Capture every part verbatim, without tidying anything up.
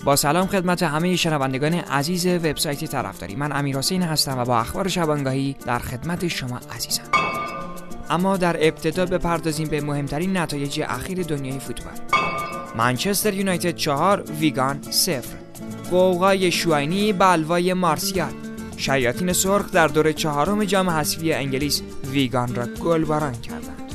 با سلام خدمت همه شنوندگان عزیز وبسایت طرفداری. من امیرحسین هستم و با اخبار شبانگاهی در خدمت شما عزیزم. اما در ابتدا بپردازیم به مهمترین نتایج اخیر دنیای فوتبال. منچستر یونایتد چهار، ویگان صفر. قوقای شوینی بلوای مارسیال. شیاطین سرخ در دور چهارم جام حذفی انگلیس ویگان را گلباران کردند.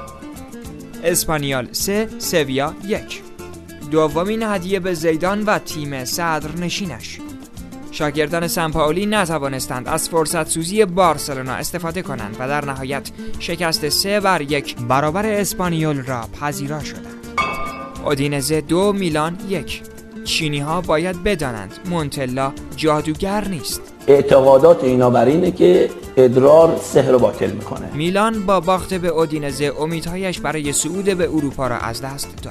اسپانیول سه، سویا یک. دومین هدیه به زیدان و تیم صدرنشینش. شاگردان سمپائولی نتوانستند از فرصت سوزی بارسلونا استفاده کنند و در نهایت شکست سه بر یک برابر اسپانیول را پذیرا شدند. اودینزه دو، میلان یک. چینی ها باید بدانند مونتلا جادوگر نیست. اعتقادات اینا بر اینه که ادرار سحر رو باطل میکنه. میلان با باخت به اودینزه امیدهایش برای صعود به اروپا را از دست داد.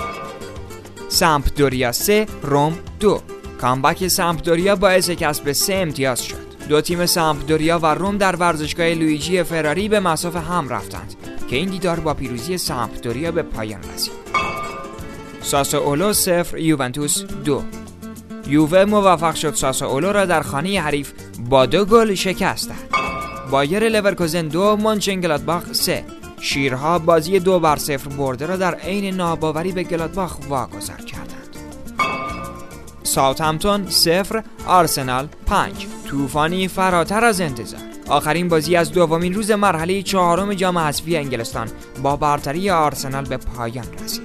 سمپدوریا سه، روم دو. کامبک سمپدوریا باعث کسب سه امتیاز شد. دو تیم سمپدوریا و روم در ورزشگاه لویجی فراری به مصاف هم رفتند که این دیدار با پیروزی سمپدوریا به پایان رسید. ساسولو صفر، یوونتوس دو. یووه موفق شد ساسولو را در خانه حریف با دو گل شکست دهد. بایر لورکوزن دو، مونچنگلادباخ سه. شیرها بازی دو بر صفر برده را در عین ناباوری به گلادباخ واگذار کردند. ساوثهمپتون صفر، آرسنال پنج. طوفانی فراتر از انتظار. آخرین بازی از دومین روز مرحله چهارم جام حذفی انگلستان با برتری آرسنال به پایان رسید.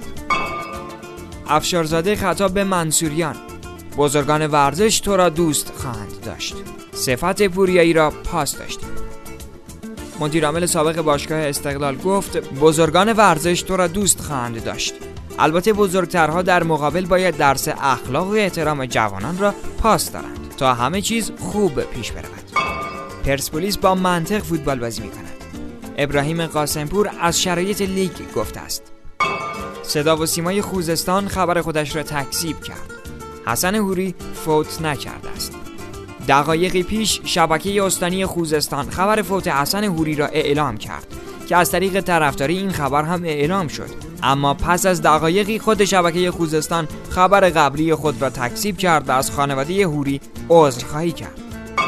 افشارزاده خطاب به منصوریان: بزرگان ورزش تو را دوست خواهند داشت. صفت پوریایی را پاس داشتیم. مدیر عامل سابق باشگاه استقلال گفت بزرگان ورزش تو را دوست خواهند داشت. البته بزرگترها در مقابل باید درس اخلاق و احترام جوانان را پاس دارند تا همه چیز خوب پیش برود. پرسپولیس با منطق فوتبال بازی می کند. ابراهیم قاسمپور از شرایط لیگ گفته است. صدا و سیمای خوزستان خبر خودش را تکذیب کرد. حسن حوری فوت نکرده است. دقایقی پیش شبکه استانی خوزستان خبر فوت حسن حوری را اعلام کرد که از طریق طرفداری این خبر هم اعلام شد، اما پس از دقایقی خود شبکه خوزستان خبر قبلی خود را تکذیب کرد و از خانواده حوری عذرخواهی کرد.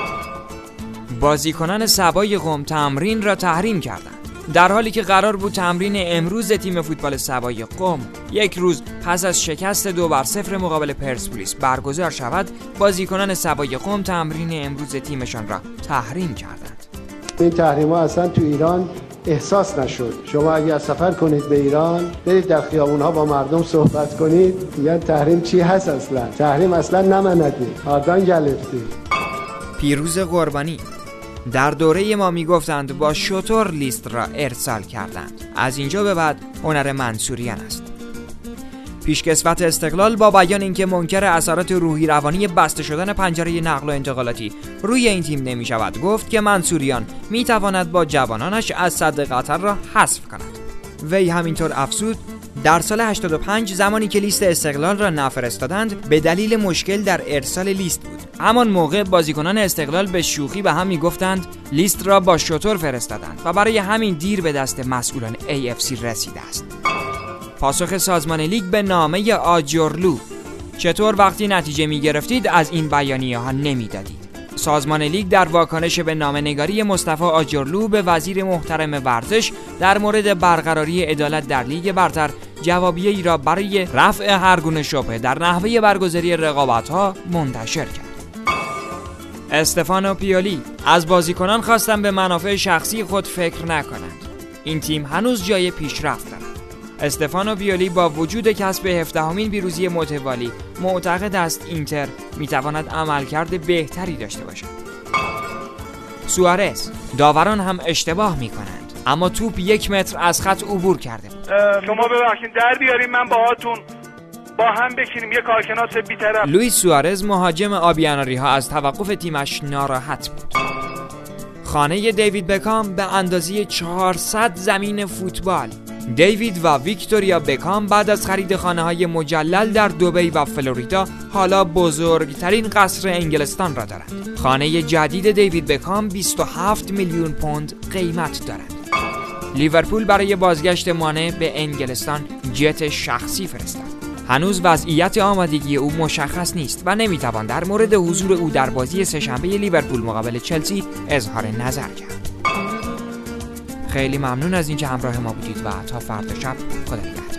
بازیکنان سبای قم تمرین را تحریم کردند. در حالی که قرار بود تمرین امروز تیم فوتبال سبای قم یک روز پس از شکست دو بر صفر مقابل پرسپولیس برگزار شود، بازیکنان سبای قم تمرین امروز تیمشان را تحریم کردند. این تحریم ها اصلا تو ایران احساس نشد. شما اگر سفر کنید به ایران، برید در خیابون ها با مردم صحبت کنید، میگن تحریم چی هست اصلا؟ تحریم اصلا نمندی، آردان گلفتی. پیروز قربانی: در دوره ما میگفتند با شتر لیست را ارسال کردند. از اینجا به بعد هنر منصوریان است. پیشکسوت استقلال با بیان اینکه منکر اثرات روحی روانی بسته شدن پنجره نقل و انتقالاتی روی این تیم نمی شود، گفت که منصوریان می تواند با جوانانش از سد قطر را حذف کند. وی همینطور افزود در سال هشتاد و پنج زمانی که لیست استقلال را نفرستادند به دلیل مشکل در ارسال لیست بود. همان موقع بازیکنان استقلال به شوخی به هم میگفتند لیست را با شتر فرستادند و برای همین دیر به دست مسئولان ای اف سی رسیده است. پاسخ سازمان لیگ به نامه آجرلو: چطور وقتی نتیجه می گرفتید از این بیانیه ها نمی دادید؟ سازمان لیگ در واکنش به نامه‌نگاری مصطفی آجرلو به وزیر محترم ورزش در مورد برقراری عدالت در لیگ برتر جوابیه‌ای را برای رفع هر گونه شبهه در نحوه برگزاری رقابت‌ها منتشر کرد. استفانو پیولی: از بازیکنان خواستم به منافع شخصی خود فکر نکنند. این تیم هنوز جای پیشرفت دارد. استفانو پیولی با وجود کسب هفدهمین پیروزی متوالی معتقد است اینتر میتواند عملکرد بهتری داشته باشد. سوارز: داوران هم اشتباه میکنند، اما توپ یک متر از خط عبور کرده بود. شما ببخشید در بیاریم من باهاتون با هم بشینیم یه کارشناس بی‌طرف. لوئیس سوارز مهاجم آبیاناری ها از توقف تیمش ناراحت بود. خانه دیوید بکام به اندازه چهارصد زمین فوتبال. دیوید و ویکتوریا بکام بعد از خرید خانه‌های مجلل در دبی و فلوریدا حالا بزرگترین قصر انگلستان را دارند. خانه جدید دیوید بکام بیست و هفت میلیون پوند قیمت دارد. لیورپول برای بازگشت مانه به انگلستان جت شخصی فرستاد. هنوز وضعیت آمادگی او مشخص نیست و نمیتوان در مورد حضور او در بازی سه‌شنبه لیورپول مقابل چلسی اظهار نظر کرد. خیلی ممنون از اینکه همراه ما بودید و تا فردا شب خدا نگهدار.